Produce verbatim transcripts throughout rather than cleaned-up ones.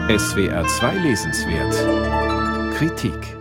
S W R zwei Lesenswert Kritik.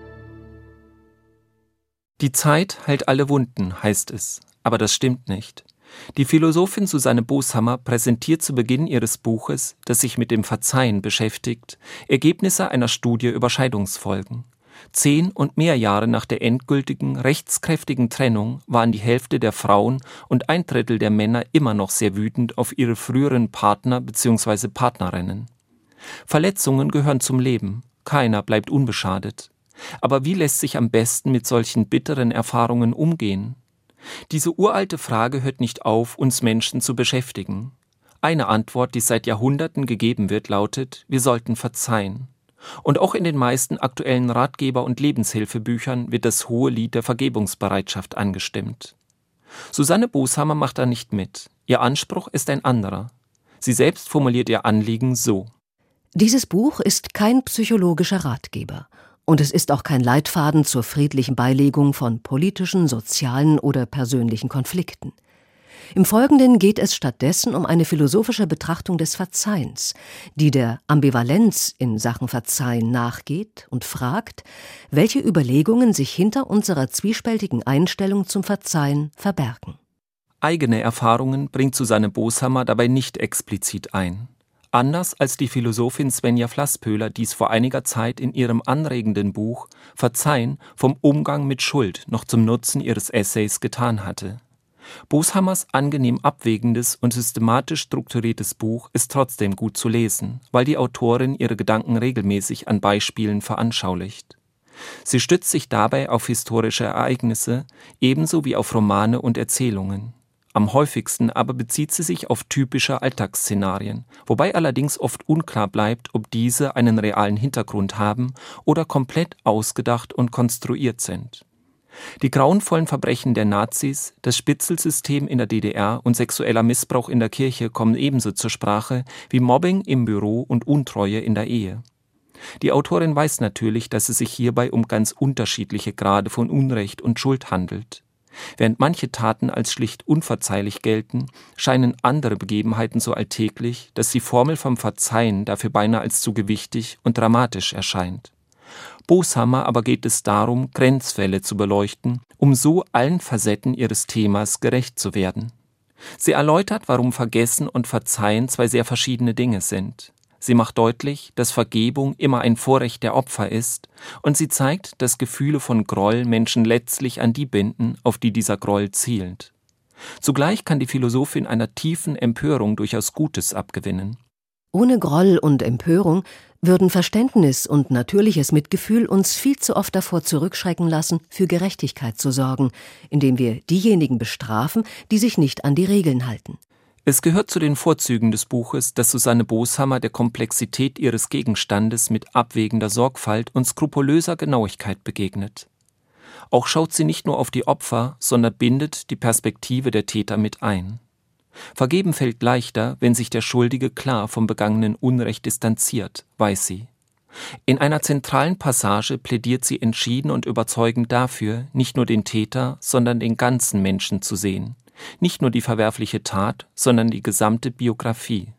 Die Zeit heilt alle Wunden, heißt es. Aber das stimmt nicht. Die Philosophin Susanne Boshammer präsentiert zu Beginn ihres Buches, das sich mit dem Verzeihen beschäftigt, Ergebnisse einer Studie über Scheidungsfolgen. Zehn und mehr Jahre nach der endgültigen, rechtskräftigen Trennung waren die Hälfte der Frauen und ein Drittel der Männer immer noch sehr wütend auf ihre früheren Partner bzw. Partnerinnen. Verletzungen gehören zum Leben, keiner bleibt unbeschadet. Aber wie lässt sich am besten mit solchen bitteren Erfahrungen umgehen? Diese uralte Frage hört nicht auf, uns Menschen zu beschäftigen. Eine Antwort, die seit Jahrhunderten gegeben wird, lautet: Wir sollten verzeihen. Und auch in den meisten aktuellen Ratgeber- und Lebenshilfebüchern wird das hohe Lied der Vergebungsbereitschaft angestimmt. Susanne Boshammer macht da nicht mit. Ihr Anspruch ist ein anderer. Sie selbst formuliert ihr Anliegen so: Dieses Buch ist kein psychologischer Ratgeber. Und es ist auch kein Leitfaden zur friedlichen Beilegung von politischen, sozialen oder persönlichen Konflikten. Im Folgenden geht es stattdessen um eine philosophische Betrachtung des Verzeihens, die der Ambivalenz in Sachen Verzeihen nachgeht und fragt, welche Überlegungen sich hinter unserer zwiespältigen Einstellung zum Verzeihen verbergen. Eigene Erfahrungen bringt Susanne Boshammer dabei nicht explizit ein. Anders als die Philosophin Svenja Flasspöhler dies vor einiger Zeit in ihrem anregenden Buch Verzeihen vom Umgang mit Schuld noch zum Nutzen ihres Essays getan hatte. Boshammers angenehm abwägendes und systematisch strukturiertes Buch ist trotzdem gut zu lesen, weil die Autorin ihre Gedanken regelmäßig an Beispielen veranschaulicht. Sie stützt sich dabei auf historische Ereignisse, ebenso wie auf Romane und Erzählungen. Am häufigsten aber bezieht sie sich auf typische Alltagsszenarien, wobei allerdings oft unklar bleibt, ob diese einen realen Hintergrund haben oder komplett ausgedacht und konstruiert sind. Die grauenvollen Verbrechen der Nazis, das Spitzelsystem in der D D R und sexueller Missbrauch in der Kirche kommen ebenso zur Sprache wie Mobbing im Büro und Untreue in der Ehe. Die Autorin weiß natürlich, dass es sich hierbei um ganz unterschiedliche Grade von Unrecht und Schuld handelt. Während manche Taten als schlicht unverzeihlich gelten, scheinen andere Begebenheiten so alltäglich, dass die Formel vom Verzeihen dafür beinahe als zu gewichtig und dramatisch erscheint. Boshammer aber geht es darum, Grenzfälle zu beleuchten, um so allen Facetten ihres Themas gerecht zu werden. Sie erläutert, warum Vergessen und Verzeihen zwei sehr verschiedene Dinge sind. Sie macht deutlich, dass Vergebung immer ein Vorrecht der Opfer ist, und sie zeigt, dass Gefühle von Groll Menschen letztlich an die binden, auf die dieser Groll zielt. Zugleich kann die Philosophin einer tiefen Empörung durchaus Gutes abgewinnen. Ohne Groll und Empörung würden Verständnis und natürliches Mitgefühl uns viel zu oft davor zurückschrecken lassen, für Gerechtigkeit zu sorgen, indem wir diejenigen bestrafen, die sich nicht an die Regeln halten. Es gehört zu den Vorzügen des Buches, dass Susanne Boshammer der Komplexität ihres Gegenstandes mit abwägender Sorgfalt und skrupulöser Genauigkeit begegnet. Auch schaut sie nicht nur auf die Opfer, sondern bindet die Perspektive der Täter mit ein. Vergeben fällt leichter, wenn sich der Schuldige klar vom begangenen Unrecht distanziert, weiß sie. In einer zentralen Passage plädiert sie entschieden und überzeugend dafür, nicht nur den Täter, sondern den ganzen Menschen zu sehen. Nicht nur die verwerfliche Tat, sondern die gesamte Biografie.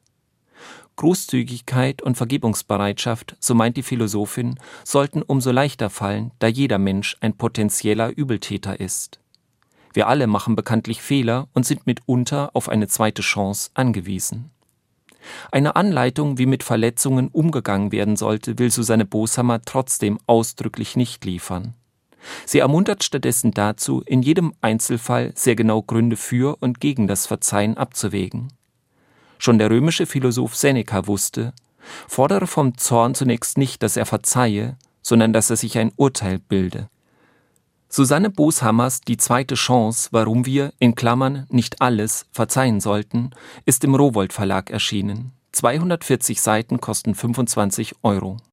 Großzügigkeit und Vergebungsbereitschaft, so meint die Philosophin, sollten umso leichter fallen, da jeder Mensch ein potenzieller Übeltäter ist. Wir alle machen bekanntlich Fehler und sind mitunter auf eine zweite Chance angewiesen. Eine Anleitung, wie mit Verletzungen umgegangen werden sollte, will Susanne Boshammer trotzdem ausdrücklich nicht liefern. Sie ermuntert stattdessen dazu, in jedem Einzelfall sehr genau Gründe für und gegen das Verzeihen abzuwägen. Schon der römische Philosoph Seneca wusste: Fordere vom Zorn zunächst nicht, dass er verzeihe, sondern dass er sich ein Urteil bilde. Susanne Boshammers Die zweite Chance, warum wir, in Klammern, nicht alles, verzeihen sollten, ist im Rowohlt Verlag erschienen. zweihundertvierzig Seiten kosten fünfundzwanzig Euro.